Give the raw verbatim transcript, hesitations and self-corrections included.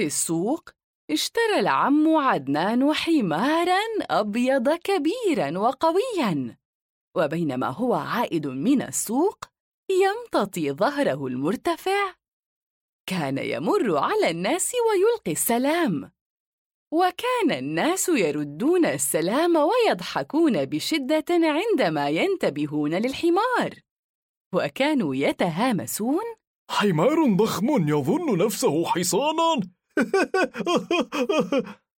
في السوق اشترى العم عدنان حماراً أبيض كبيراً وقوياً، وبينما هو عائد من السوق يمتطي ظهره المرتفع كان يمر على الناس ويلقي السلام، وكان الناس يردون السلام ويضحكون بشدة عندما ينتبهون للحمار، وكانوا يتهامسون: حمار ضخم يظن نفسه حصاناً.